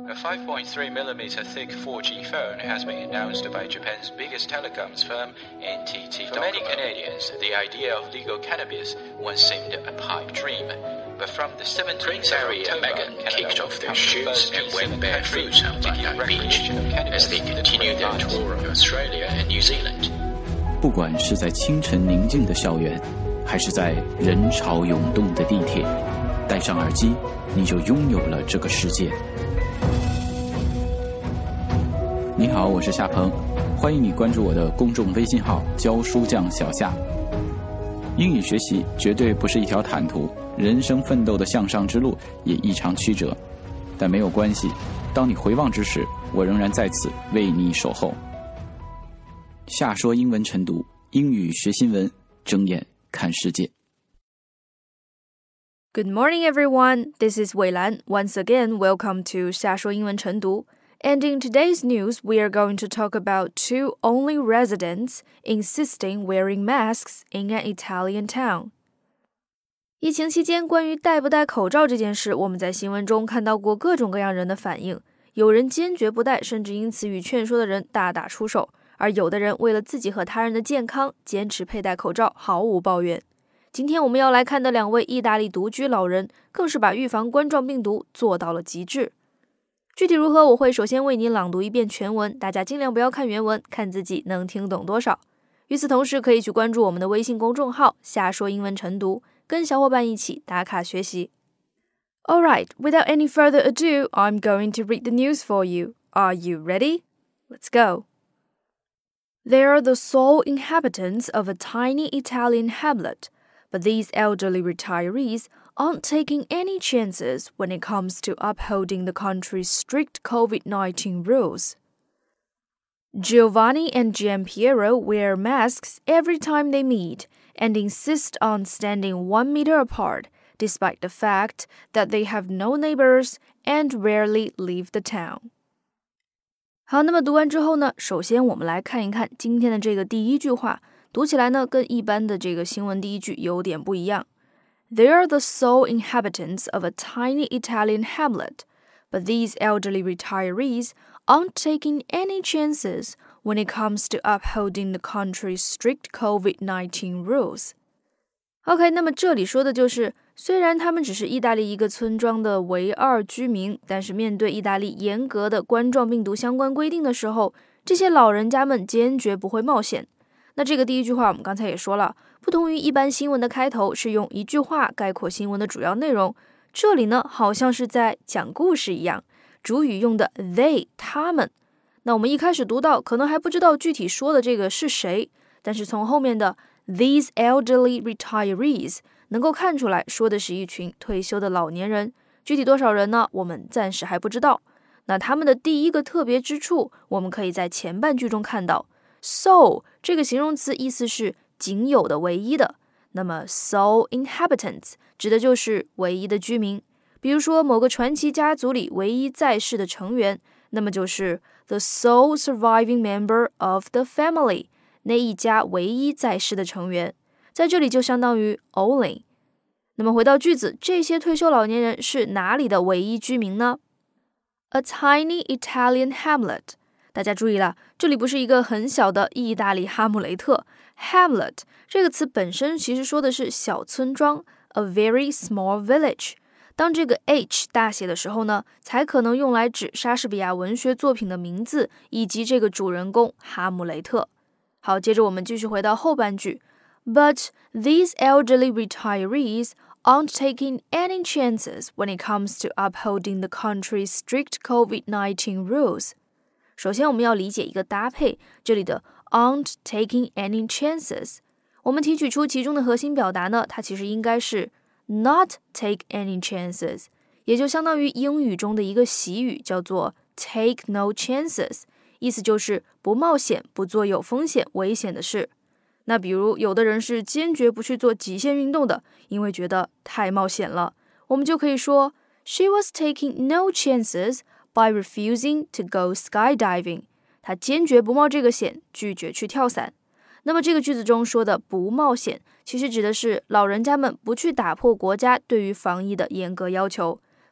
A 5.3mm thick 4G phone has been announced by Japan's biggest telecoms firm, NTT. For many Canadians, the idea of legal cannabis once seemed a pipe dream. But from the 17th Prince Harry and Meghan kicked off their shoes and went barefoot on Bondi Beach as they continued their tour of Australia and New Zealand. 不管是在清晨宁静的校园，还是在人潮涌动的地铁，戴上耳机，你就拥有了这个世界。你好，我是夏鹏，欢迎你关注我的公众微信号教书匠小夏。英语学习绝对不是一条坦途，人生奋斗的向上之路也异常曲折，但没有关系，当你回望之时，我仍然在此为你守候。夏说英文晨读，英语学新闻，睁眼看世界。 Good morning, everyone. This is Weilan. Once again, welcome to 夏说英文晨读。And in today's news, we are going to talk about two only residents insisting wearing masks in an Italian town. 疫情期间，关于戴不戴口罩这件事，我们在新闻中看到过各种各样人的反应。有人坚决不戴，甚至因此与劝说的人大打出手；而有的人为了自己和他人的健康，坚持佩戴口罩，毫无抱怨。今天我们要来看的两位意大利独居老人，更是把预防冠状病毒做到了极致。具体如何，我会首先为你朗读一遍全文，大家尽量不要看原文，看自己能听懂多少。与此同时，可以去关注我们的微信公众号夏说英文晨读，跟小伙伴一起打卡学习。Alright, without any further ado, I'm going to read the news for you. Are you ready? Let's go. They are the sole inhabitants of a tiny Italian hamlet, but these elderly retirees aren't taking any chances when it comes to upholding the country's strict COVID-19 rules. Giovanni and Giampiero wear masks every time they meet and insist on standing 1 meter apart, despite the fact that they have no neighbors and rarely leave the town. 好，那么读完之后呢，首先我们来看一看今天的这个第一句话，读起来呢跟一般的这个新闻第一句有点不一样。They are the sole inhabitants of a tiny Italian hamlet, but these elderly retirees aren't taking any chances when it comes to upholding the country's strict COVID-19 rules. OK, 那么这里说的就是，虽然他们只是意大利一个村庄的唯二居民，但是面对意大利严格的冠状病毒相关规定的时候，这些老人家们坚决不会冒险。那这个第一句话我们刚才也说了，不同于一般新闻的开头是用一句话概括新闻的主要内容，这里呢好像是在讲故事一样，主语用的 they 他们。那我们一开始读到可能还不知道具体说的这个是谁，但是从后面的 these elderly retirees 能够看出来说的是一群退休的老年人，具体多少人呢，我们暂时还不知道。那他们的第一个特别之处，我们可以在前半句中看到，sole 这个形容词意思是仅有的、唯一的，那么 sole inhabitants 指的就是唯一的居民。比如说某个传奇家族里唯一在世的成员，那么就是 the sole surviving member of the family， 那一家唯一在世的成员，在这里就相当于 only。 那么回到句子，这些退休老年人是哪里的唯一居民呢？ A tiny Italian hamlet，大家注意了，这里不是一个很小的意大利哈姆雷特。 Hamlet 这个词本身其实说的是小村庄， a very small village。 当这个 H 大写的时候呢，才可能用来指莎士比亚文学作品的名字以及这个主人公哈姆雷特。好，接着我们继续回到后半句， But these elderly retirees aren't taking any chances when it comes to upholding the country's strict COVID-19 rules。首先我们要理解一个搭配，这里的 aren't taking any chances， 我们提取出其中的核心表达呢，它其实应该是 not take any chances， 也就相当于英语中的一个习语叫做 take no chances， 意思就是不冒险，不做有风险危险的事。那比如有的人是坚决不去做极限运动的，因为觉得太冒险了，我们就可以说 She was taking no chances by refusing to go skydiving， 他坚决不冒这个险，拒绝去跳伞。那么这个句子中说的不冒险，其实指的是老人家们不去打破国家对于防疫的严格要求，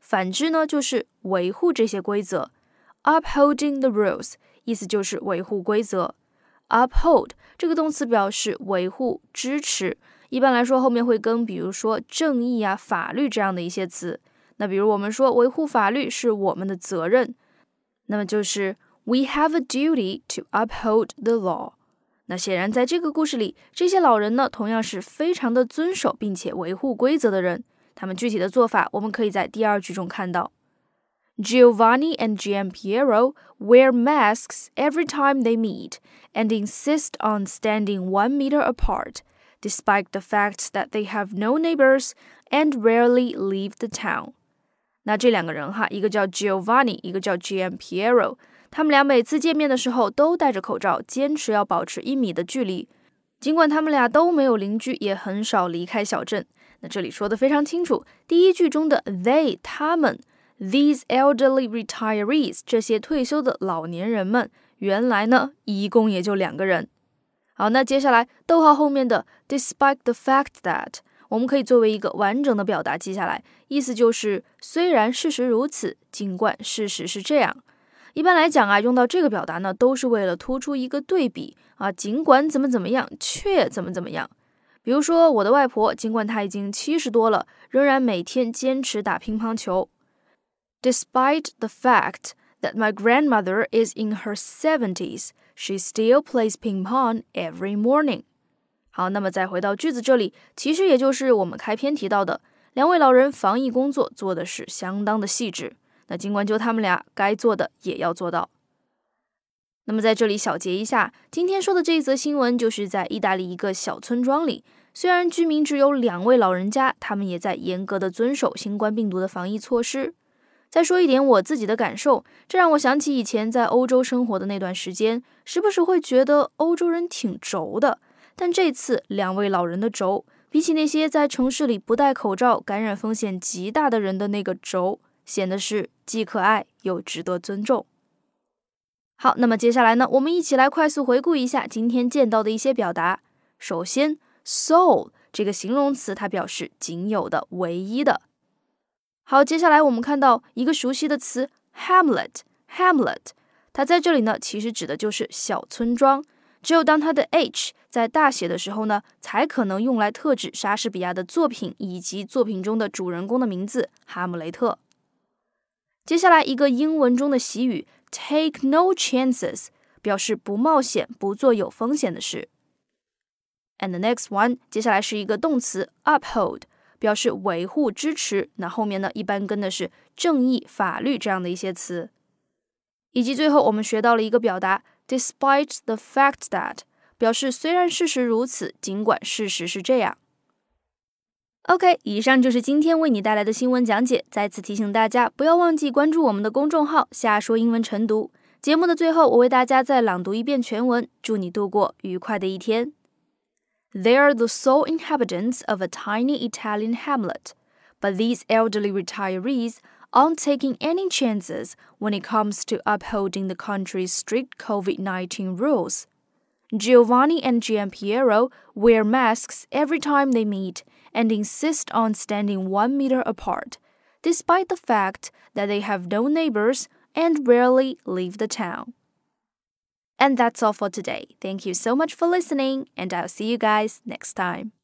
反之呢就是维护这些规则。Upholding the rules 意思就是维护规则。Uphold 这个动词表示维护、支持，一般来说后面会跟比如说正义啊、法律这样的一些词。那比如我们说维护法律是我们的责任，那么就是 We have a duty to uphold the law。 那显然在这个故事里，这些老人呢同样是非常的遵守并且维护规则的人。他们具体的做法我们可以在第二句中看到。Giovanni and Giampiero wear masks every time they meet and insist on standing 1 meter apart, despite the fact that they have no neighbors and rarely leave the town. 那这两个人哈，一个叫 Giovanni， 一个叫 Giampiero， 他们俩每次见面的时候都戴着口罩，坚持要保持1米的距离。尽管他们俩都没有邻居，也很少离开小镇。那这里说得非常清楚，第一句中的 they 他们 these elderly retirees 这些退休的老年人们，原来呢一共也就2个人。好，那接下来逗号后面的 despite the fact that 我们可以作为一个完整的表达记下来，意思就是虽然事实如此，尽管事实是这样。一般来讲啊，用到这个表达呢，都是为了突出一个对比啊，尽管怎么样，却怎么样。比如说我的外婆，尽管她已经70多了，仍然每天坚持打乒乓球。Despite the fact that my grandmother is in her 70s, she still plays ping pong every morning. 好，那么再回到句子这里，其实也就是我们开篇提到的，2位老人防疫工作做的是相当的细致。那尽管就他们俩，该做的也要做到。那么在这里小结一下，今天说的这一则新闻就是在意大利一个小村庄里，虽然居民只有2位老人家，他们也在严格的遵守新冠病毒的防疫措施。再说一点我自己的感受，这让我想起以前在欧洲生活的那段时间，时不时会觉得欧洲人挺轴的，但这次2位老人的轴，比起那些在城市里不戴口罩、感染风险极大的人的那个轴，显得是既可爱又值得尊重。好，那么接下来呢，我们一起来快速回顾一下今天见到的一些表达。首先 sole 这个形容词，它表示仅有的、唯一的。好，接下来我们看到一个熟悉的词 Hamlet， 它在这里呢其实指的就是小村庄，只有当它的 H 在大写的时候呢，才可能用来特指莎士比亚的作品以及作品中的主人公的名字哈姆雷特。接下来一个英文中的习语 take no chances 表示不冒险、不做有风险的事。And the next one 接下来是一个动词 uphold， 表示维护、支持，那后面呢一般跟的是正义、法律这样的一些词。以及最后我们学到了一个表达 despite the fact that 表示虽然事实如此，尽管事实是这样。OK， 以上就是今天为你带来的新闻讲解。再次提醒大家，不要忘记关注我们的公众号瞎说英文晨读。节目的最后，我为大家再朗读一遍全文，祝你度过愉快的一天。They are the sole inhabitants of a tiny Italian hamlet, but these elderly retirees aren't taking any chances when it comes to upholding the country's strict COVID-19 rules. Giovanni and Giampiero wear masks every time they meet and insist on standing 1 meter apart, despite the fact that they have no neighbors and rarely leave the town. And that's all for today. Thank you so much for listening, and I'll see you guys next time.